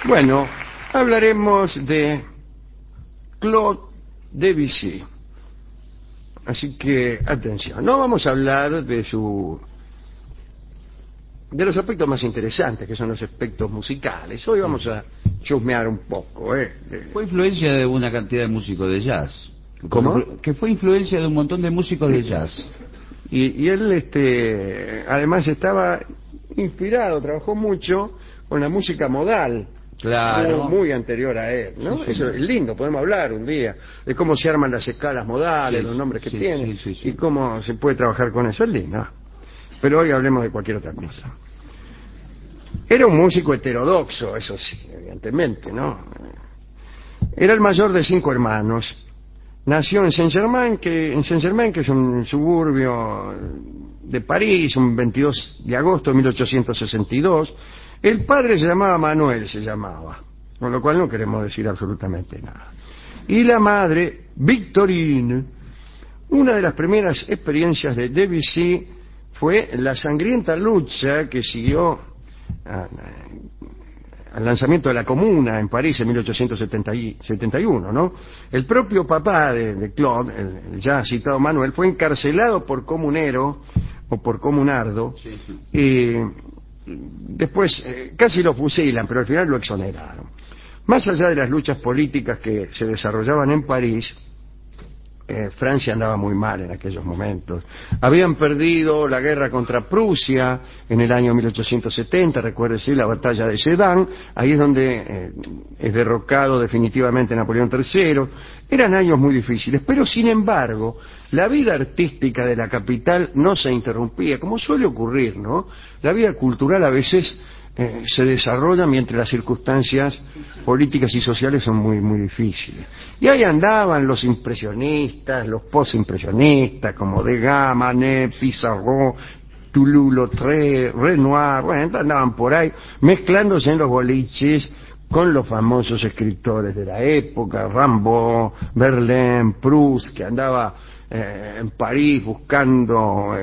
Bueno, hablaremos de Claude Debussy. Así que, atención, no vamos a hablar de los aspectos más interesantes, que son los aspectos musicales. Hoy vamos a chusmear un poco, Fue influencia de una cantidad de músicos de jazz. ¿Cómo? Que fue influencia de un montón de músicos de jazz. Y él, además, estaba inspirado, trabajó mucho con la música modal. Claro. Muy anterior a él, ¿no? Sí, sí. Eso es lindo, podemos hablar un día de cómo se arman las escalas modales, Sí, los nombres que sí, tienen, sí, sí. y cómo se puede trabajar con eso. Es lindo. Pero hoy hablemos de cualquier otra cosa. Era un músico heterodoxo, eso sí, evidentemente, ¿no? Era el mayor de 5 hermanos. Nació en Saint-Germain, que es un suburbio de París, un 22 de agosto de 1862. El padre se llamaba Manuel, con lo cual no queremos decir absolutamente nada. Y la madre, Victorine. Una de las primeras experiencias de Debussy fue la sangrienta lucha que siguió al lanzamiento de la Comuna en París en 1871, ¿no? El propio papá de Claude, el ya citado Manuel, fue encarcelado por comunero o por comunardo. Sí. Y después casi lo fusilan, pero al final lo exoneraron. Más allá de las luchas políticas que se desarrollaban en París, Francia andaba muy mal en aquellos momentos. Habían perdido la guerra contra Prusia en el año 1870, recuérdese la batalla de Sedan, ahí es donde es derrocado definitivamente Napoleón III. Eran años muy difíciles, pero sin embargo, la vida artística de la capital no se interrumpía, como suele ocurrir, ¿no? La vida cultural a veces se desarrolla mientras las circunstancias políticas y sociales son muy, muy difíciles. Y ahí andaban los impresionistas, los postimpresionistas, como Degas, Manet, Pissarro, Toulouse-Lautrec, Renoir, bueno, andaban por ahí mezclándose en los boliches con los famosos escritores de la época, Rimbaud, Verlaine, Proust, que andaba en París buscando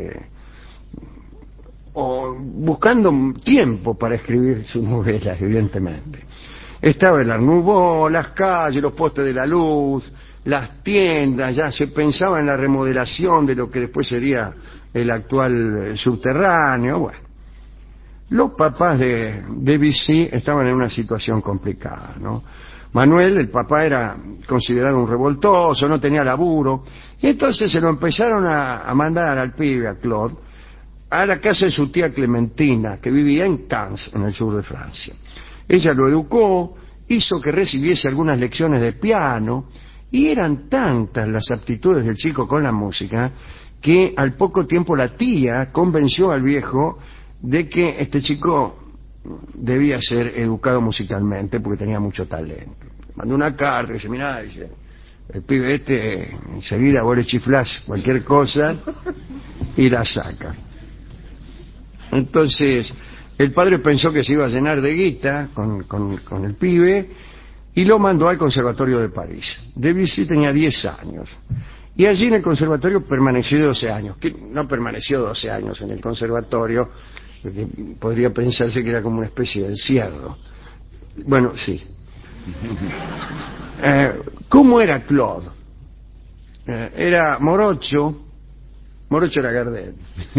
tiempo para escribir sus novelas, evidentemente. Estaba el Art Nouveau, las calles, los postes de la luz, las tiendas, ya se pensaba en la remodelación de lo que después sería el actual subterráneo. Bueno, los papás de Debussy estaban en una situación complicada, ¿no? Manuel, el papá, era considerado un revoltoso, no tenía laburo, y entonces se lo empezaron a mandar al pibe, a Claude, a la casa de su tía Clementina, que vivía en Cannes, en el sur de Francia. Ella lo educó, hizo que recibiese algunas lecciones de piano, y eran tantas las aptitudes del chico con la música, que al poco tiempo la tía convenció al viejo de que este chico debía ser educado musicalmente, porque tenía mucho talento. Mandó una carta, dice, mirá, dice, el pibe enseguida vos le chiflás cualquier cosa, y la saca. Entonces, el padre pensó que se iba a llenar de guita con el pibe y lo mandó al Conservatorio de París. Debussy tenía 10 años. Y allí en el conservatorio permaneció 12 años. Que no permaneció 12 años en el conservatorio, porque podría pensarse que era como una especie de encierro. Bueno, sí. ¿Cómo era Claude? Era morocho era Gardel.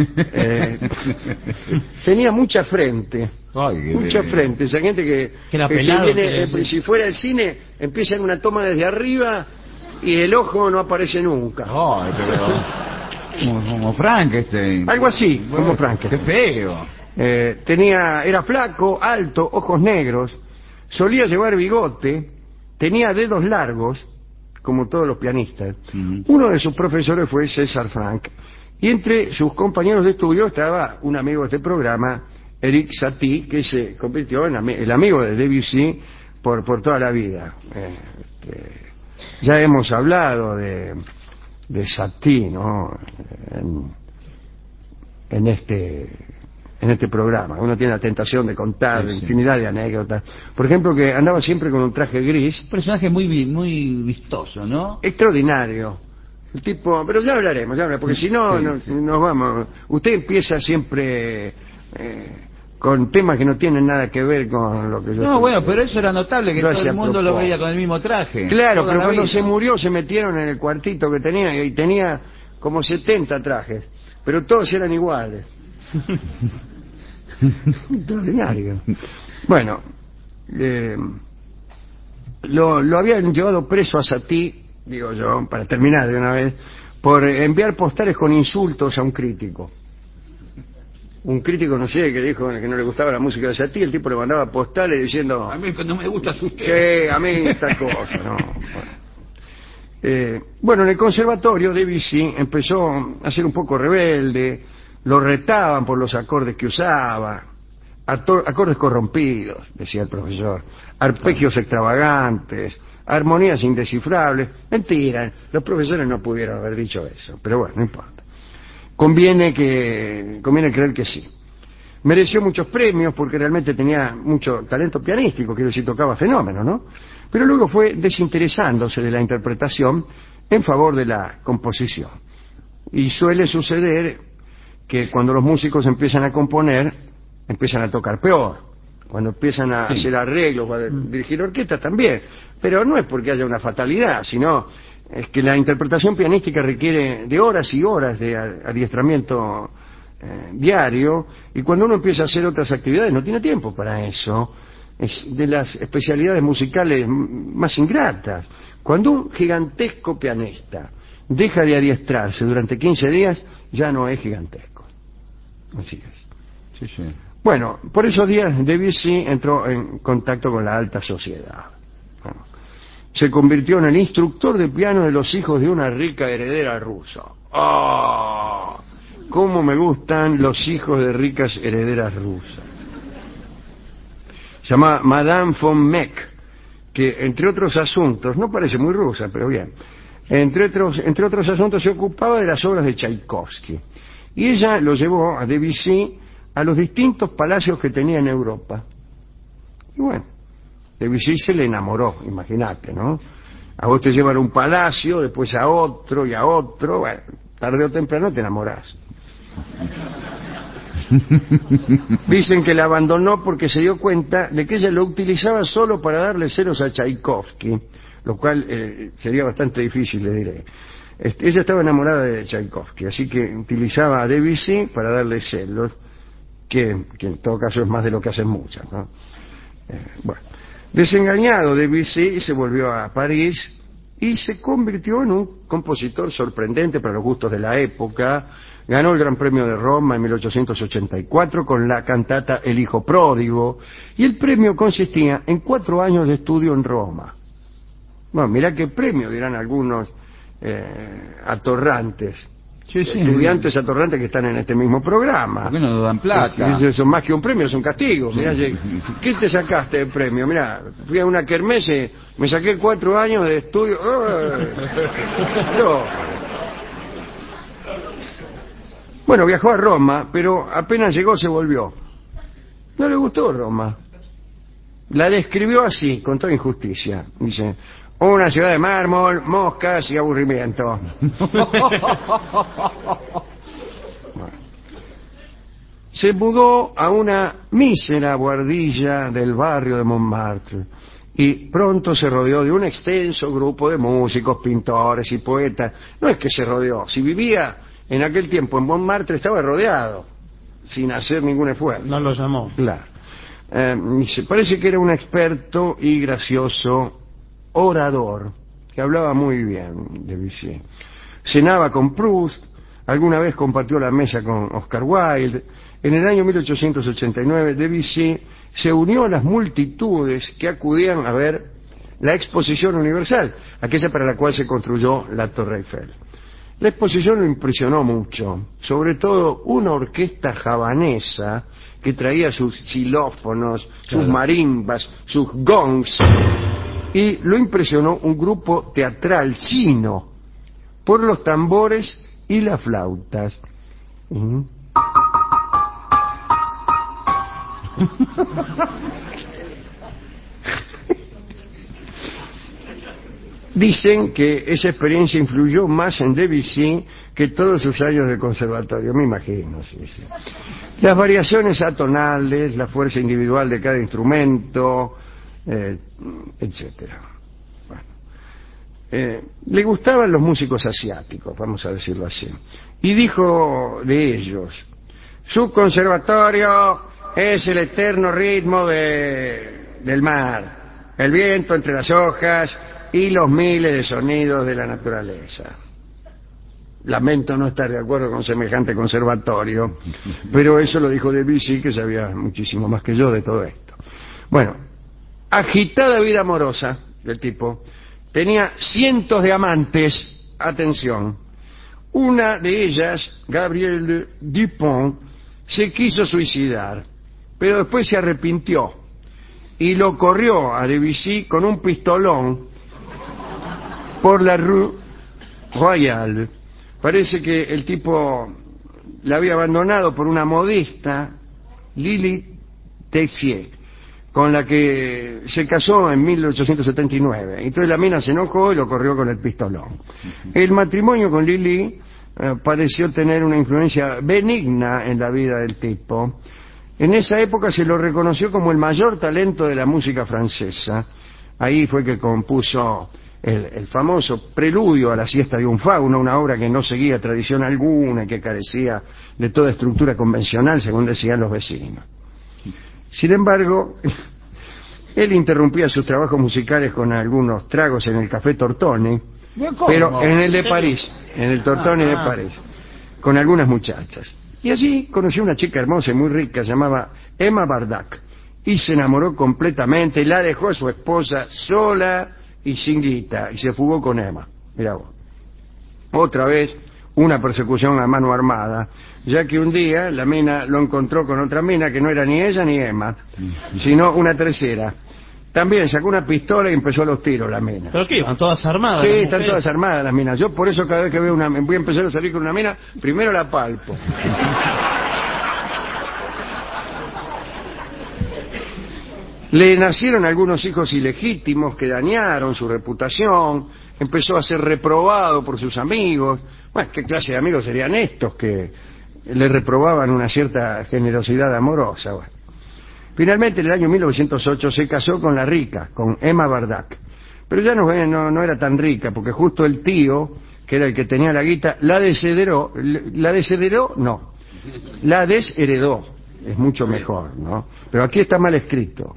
Tenía mucha frente. Mucha frente. Esa gente que era pelado, viene, si fuera al cine, empieza en una toma desde arriba y el ojo no aparece nunca. Ay, pero como Frankenstein. Algo así, bueno, como Frankenstein. Qué feo. Era flaco, alto, ojos negros, solía llevar bigote, tenía dedos largos, como todos los pianistas. Uno de sus profesores fue César Franck. Y entre sus compañeros de estudio estaba un amigo de este programa, Eric Satie, que se convirtió en el amigo de Debussy por toda la vida. Ya hemos hablado de Satie, ¿no? En este programa. Uno tiene la tentación de contar infinidad de anécdotas. Por ejemplo, que andaba siempre con un traje gris. Un personaje muy vistoso, ¿no? Extraordinario. El tipo, pero ya hablaremos, porque si no nos vamos. Usted empieza siempre con temas que no tienen nada que ver con lo que yo... No, bueno, pero eso era notable, que Lo todo hacía el a mundo lo propósito. veía con el mismo traje. Claro, toda pero la cuando vida. se murió se metieron en el cuartito que tenía y tenía como 70 trajes, pero todos eran iguales. Extraordinario. Bueno, lo habían llevado preso a Satie, digo yo, para terminar de una vez, por enviar postales con insultos a un crítico. Un crítico, no sé, que dijo que no le gustaba la música de Satie, el tipo le mandaba postales diciendo... A mí no me gusta su usted. Que a mí tal cosa, ¿no? Bueno, en el conservatorio Debussy empezó a ser un poco rebelde, lo retaban por los acordes que usaba, acordes corrompidos, decía el profesor, arpegios extravagantes, armonías indescifrables. Mentira, los profesores no pudieron haber dicho eso, pero bueno, no importa. Conviene creer que sí. Mereció muchos premios porque realmente tenía mucho talento pianístico, quiero decir, tocaba fenómenos, ¿no? Pero luego fue desinteresándose de la interpretación en favor de la composición. Y suele suceder que cuando los músicos empiezan a componer, empiezan a tocar peor. Cuando empiezan a hacer arreglos, a dirigir orquestas también. Pero no es porque haya una fatalidad, sino es que la interpretación pianística requiere de horas y horas de adiestramiento diario, y cuando uno empieza a hacer otras actividades no tiene tiempo para eso. Es de las especialidades musicales más ingratas. Cuando un gigantesco pianista deja de adiestrarse durante 15 días, ya no es gigantesco. Así es. Sí, sí. Bueno, por esos días Debussy entró en contacto con la alta sociedad. Bueno, se convirtió en el instructor de piano de los hijos de una rica heredera rusa. ¡Oh! ¡Cómo me gustan los hijos de ricas herederas rusas! Se llama Madame von Meck, que entre otros asuntos, no parece muy rusa, pero bien, entre otros asuntos se ocupaba de las obras de Tchaikovsky. Y ella lo llevó a Debussy a los distintos palacios que tenía en Europa. Y bueno, Debussy se le enamoró, imagínate, ¿no? A vos te llevan a un palacio, después a otro y a otro, bueno, tarde o temprano te enamorás. Dicen que la abandonó porque se dio cuenta de que ella lo utilizaba solo para darle celos a Tchaikovsky, lo cual sería bastante difícil, le diré. Ella estaba enamorada de Tchaikovsky, así que utilizaba a Debussy para darle celos, que en todo caso es más de lo que hacen muchas, ¿no? Bueno, desengañado Debussy se volvió a París y se convirtió en un compositor sorprendente para los gustos de la época. Ganó el Gran Premio de Roma en 1884 con la cantata El Hijo Pródigo, y el premio consistía en 4 años de estudio en Roma. Bueno, mirá qué premio, dirán algunos atorrantes. Sí, sí. Estudiantes atorrantes que están en este mismo programa. ¿Por qué no nos dan plata? Eso más que un premio, es un castigo. Mirá, ¿qué te sacaste de premio? Mirá, fui a una kermesse, me saqué 4 años de estudio. No. Bueno, viajó a Roma, pero apenas llegó se volvió. No le gustó Roma. La describió así, con toda injusticia. Dice, una ciudad de mármol, moscas y aburrimiento. Bueno. Se mudó a una mísera buhardilla del barrio de Montmartre y pronto se rodeó de un extenso grupo de músicos, pintores y poetas. No es que se rodeó, si vivía en aquel tiempo en Montmartre estaba rodeado, sin hacer ningún esfuerzo. No lo llamó. Claro. Parece que era un experto y gracioso orador, que hablaba muy bien Debussy. Cenaba con Proust, alguna vez compartió la mesa con Oscar Wilde. En el año 1889 Debussy se unió a las multitudes que acudían a ver la Exposición Universal, aquella para la cual se construyó la Torre Eiffel. La exposición lo impresionó mucho, sobre todo una orquesta javanesa que traía sus xilófonos, sus marimbas, sus gongs, y lo impresionó un grupo teatral chino por los tambores y las flautas. Dicen que esa experiencia influyó más en Debussy que todos sus años de conservatorio, me imagino. Sí, sí. Las variaciones atonales, la fuerza individual de cada instrumento, etcétera. Bueno, le gustaban los músicos asiáticos, vamos a decirlo así. Y dijo de ellos: su conservatorio es el eterno ritmo del mar, el viento entre las hojas y los miles de sonidos de la naturaleza. Lamento no estar de acuerdo con semejante conservatorio, pero eso lo dijo Debussy, que sabía muchísimo más que yo de todo esto. Bueno, agitada vida amorosa del tipo. Tenía cientos de amantes, atención. Una de ellas, Gabrielle Dupont, se quiso suicidar, pero después se arrepintió y lo corrió a Debussy con un pistolón por la Rue Royale. Parece que el tipo la había abandonado por una modista, Lily Tessier, con la que se casó en 1879. Entonces la mina se enojó y lo corrió con el pistolón. El matrimonio con Lily pareció tener una influencia benigna en la vida del tipo. En esa época se lo reconoció como el mayor talento de la música francesa. Ahí fue que compuso el famoso Preludio a la siesta de un fauno, una obra que no seguía tradición alguna y que carecía de toda estructura convencional, según decían los vecinos. Sin embargo, él interrumpía sus trabajos musicales con algunos tragos en el Café Tortoni, pero en el de París, en el Tortoni de París, con algunas muchachas. Y allí conoció una chica hermosa y muy rica, llamada Emma Bardac, y se enamoró completamente, la dejó a su esposa sola y sin guita, y se fugó con Emma. Mirá vos. Otra vez, una persecución a mano armada, ya que un día la mina lo encontró con otra mina que no era ni ella ni Emma, sino una tercera. También sacó una pistola y empezó los tiros la mina. ¿Pero qué? ¿Iban todas armadas? Sí, están todas armadas las minas. Yo por eso cada vez que veo voy a empezar a salir con una mina, primero la palpo. Le nacieron algunos hijos ilegítimos que dañaron su reputación, empezó a ser reprobado por sus amigos. Bueno, ¿qué clase de amigos serían estos que le reprobaban una cierta generosidad amorosa? Bueno. Finalmente, en el año 1908 se casó con la rica, con Emma Bardac. Pero ya no era tan rica, porque justo el tío, que era el que tenía la guita, la desheredó, es mucho mejor, ¿no? Pero aquí está mal escrito.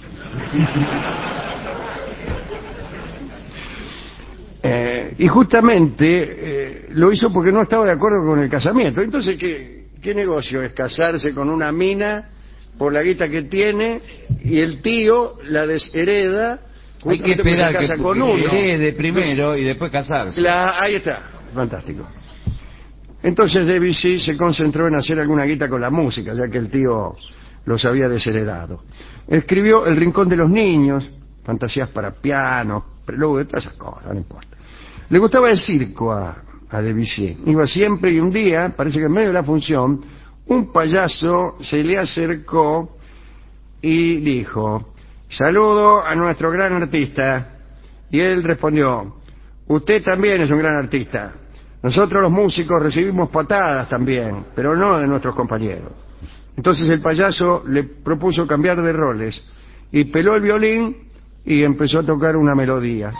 Y justamente lo hizo porque no estaba de acuerdo con el casamiento. Entonces, ¿qué negocio es casarse con una mina por la guita que tiene y el tío la deshereda? Hay que esperar se casa que con uno. herede primero y después casarse. Ahí está, fantástico. Entonces Debussy se concentró en hacer alguna guita con la música, ya que el tío los había desheredado. Escribió El Rincón de los Niños, fantasías para piano, preludio, todas esas cosas, no importa. Le gustaba el circo a Debussy. Iba siempre y un día, parece que en medio de la función, un payaso se le acercó y dijo: saludo a nuestro gran artista. Y él respondió: usted también es un gran artista. Nosotros los músicos recibimos patadas también, pero no de nuestros compañeros. Entonces el payaso le propuso cambiar de roles y peló el violín y empezó a tocar una melodía.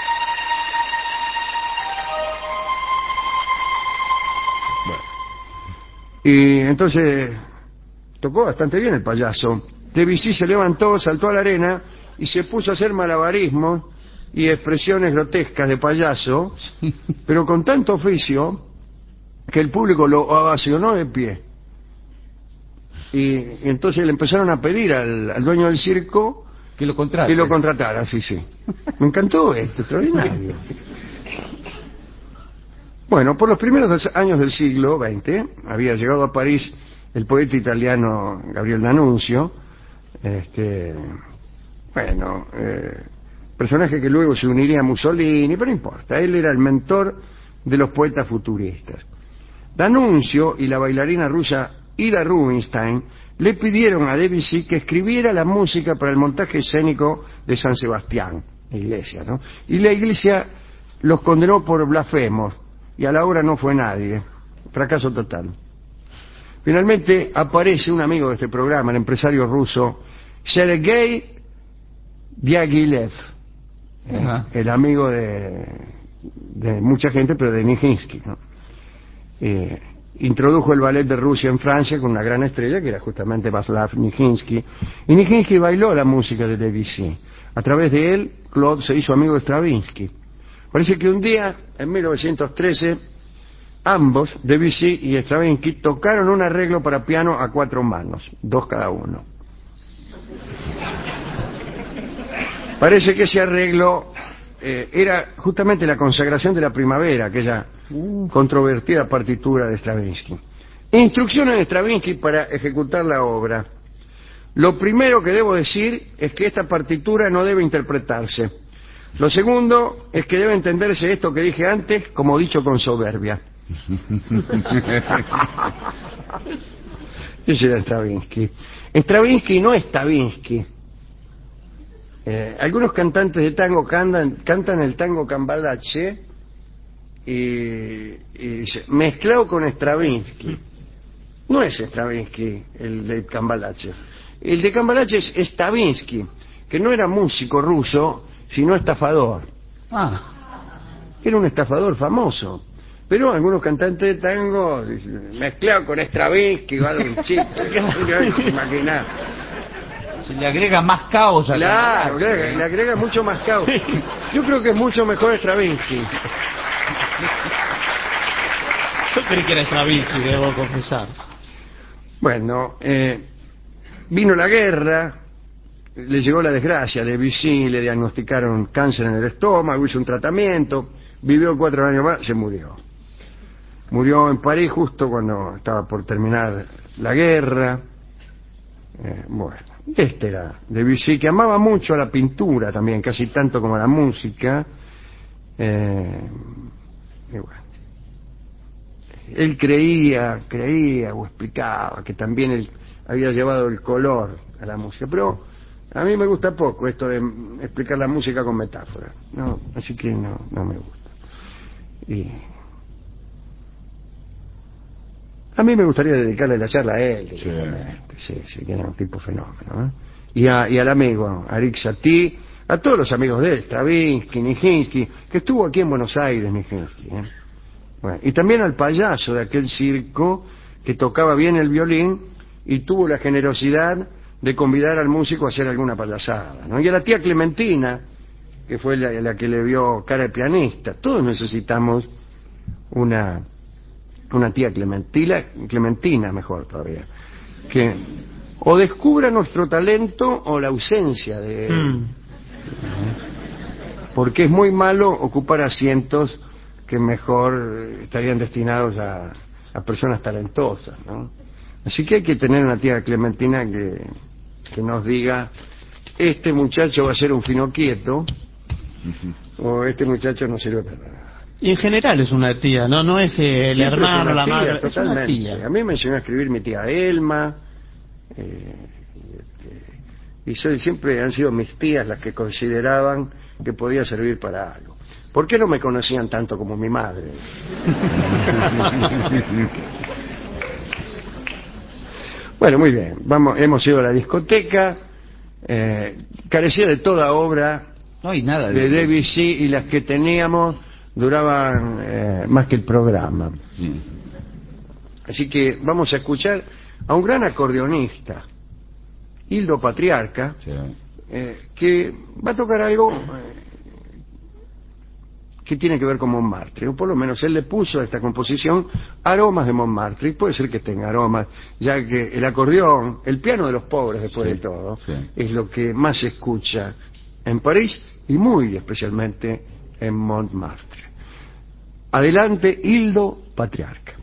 Bueno. Y entonces tocó bastante bien el payaso. Debussy se levantó, saltó a la arena y se puso a hacer malabarismos y expresiones grotescas de payaso, pero con tanto oficio que el público lo ovacionó de pie. Y entonces le empezaron a pedir al dueño del circo que lo contrate. Que lo contratara, sí. Me encantó esto, extraordinario. Bueno, por los primeros años del siglo XX había llegado a París el poeta italiano Gabriel D'Annunzio, personaje que luego se uniría a Mussolini, pero no importa, él era el mentor de los poetas futuristas. D'Annunzio y la bailarina rusa Ida Rubinstein le pidieron a Debussy que escribiera la música para el montaje escénico de San Sebastián, la iglesia, ¿no? Y la iglesia los condenó por blasfemos, y a la obra no fue nadie. Fracaso total. Finalmente aparece un amigo de este programa, el empresario ruso Sergei Diaghilev, el amigo de mucha gente, pero de Nijinsky, ¿no? Introdujo el ballet de Rusia en Francia con una gran estrella que era justamente Václav Nijinsky, y Nijinsky bailó la música de Debussy. A través de él, Claude se hizo amigo de Stravinsky. Parece que un día, en 1913, ambos, Debussy y Stravinsky, tocaron un arreglo para piano a 4 manos, 2 cada uno. Parece que ese arreglo era justamente la consagración de la primavera, aquella controvertida partitura de Stravinsky. Instrucciones de Stravinsky para ejecutar la obra. Lo primero que debo decir es que esta partitura no debe interpretarse. Lo segundo es que debe entenderse esto que dije antes como dicho con soberbia. Ese era Stravinsky. Stravinsky no es Stravinsky. Algunos cantantes de tango cantan el tango cambalache y mezclado con Stravinsky. No es Stravinsky el de cambalache. El de cambalache es Stravinsky, que no era músico ruso, sino estafador. Era un estafador famoso. Pero algunos cantantes de tango mezclado con Stravinsky, va de un chiste. Imaginá. Se le agrega más caos a Claro, le agrega mucho más caos. Yo creo que es mucho mejor Stravinsky. Yo creí que era Stravinsky, debo confesar. Bueno, vino la guerra, le llegó la desgracia, Debussy le diagnosticaron cáncer en el estómago, hizo un tratamiento, vivió 4 años más, se murió. Murió en París justo cuando estaba por terminar la guerra. Bueno, este era Debussy, que amaba mucho a la pintura también, casi tanto como a la música. Y bueno, él creía o explicaba que también él había llevado el color a la música, pero a mí me gusta poco esto de explicar la música con metáforas, no, así que no me gusta. Y a mí me gustaría dedicarle la charla a él, sí, que era un tipo fenómeno, ¿eh? Y al amigo, a Arik Satie, a todos los amigos de él, Stravinsky, Nijinsky, que estuvo aquí en Buenos Aires, Nijinsky, ¿eh? Bueno, y también al payaso de aquel circo que tocaba bien el violín y tuvo la generosidad de convidar al músico a hacer alguna payasada, ¿no? Y a la tía Clementina, que fue la que le vio cara de pianista. Todos necesitamos una tía Clementina mejor todavía, que o descubra nuestro talento o la ausencia de él. Porque es muy malo ocupar asientos que mejor estarían destinados a personas talentosas, ¿no? Así que hay que tener una tía Clementina que nos diga: este muchacho va a ser un fino quieto, o este muchacho no sirve para nada. Y en general es una tía, no es el hermano, la madre, totalmente. es una tía. A mí me enseñó a escribir mi tía Elma, y siempre han sido mis tías las que consideraban que podía servir para algo. ¿Por qué no me conocían tanto como mi madre? Bueno, muy bien, hemos ido a la discoteca, carecía de toda obra. No hay nada de Debussy, y las que teníamos duraban más que el programa. Así que vamos a escuchar a un gran acordeonista, Hildo Patriarca, que va a tocar algo que tiene que ver con Montmartre, o por lo menos él le puso a esta composición aromas de Montmartre, y puede ser que tenga aromas, ya que el acordeón, el piano de los pobres después de todo, es lo que más se escucha en París y muy especialmente en Montmartre. Adelante, Hildo Patriarca.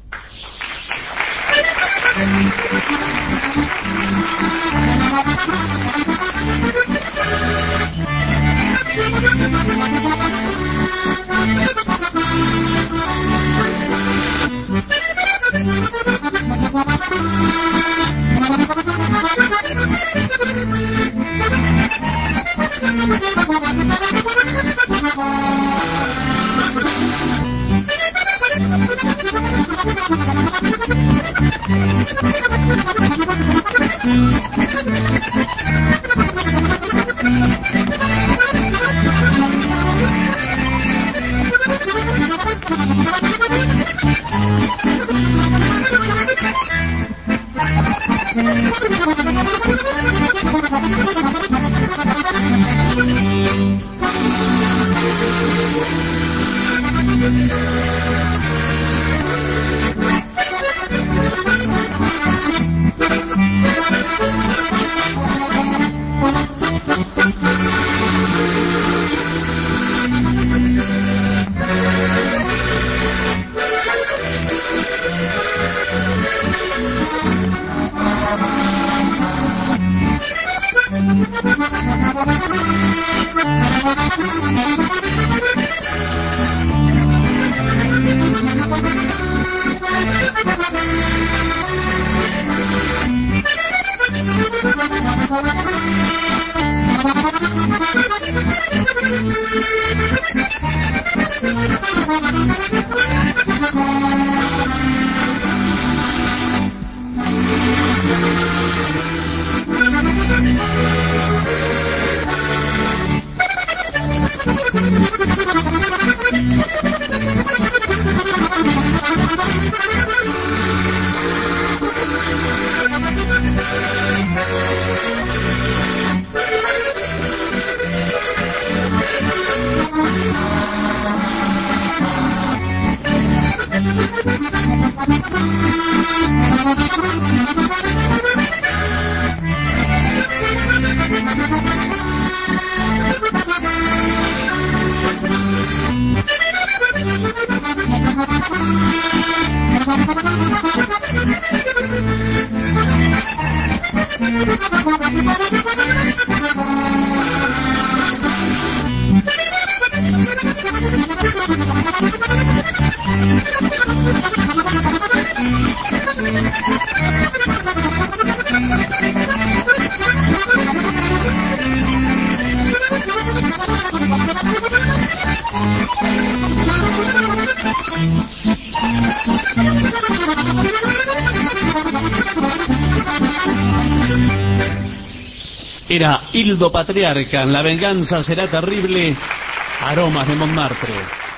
Era Hildo Patriarca, La venganza será terrible, Aromas de Montmartre.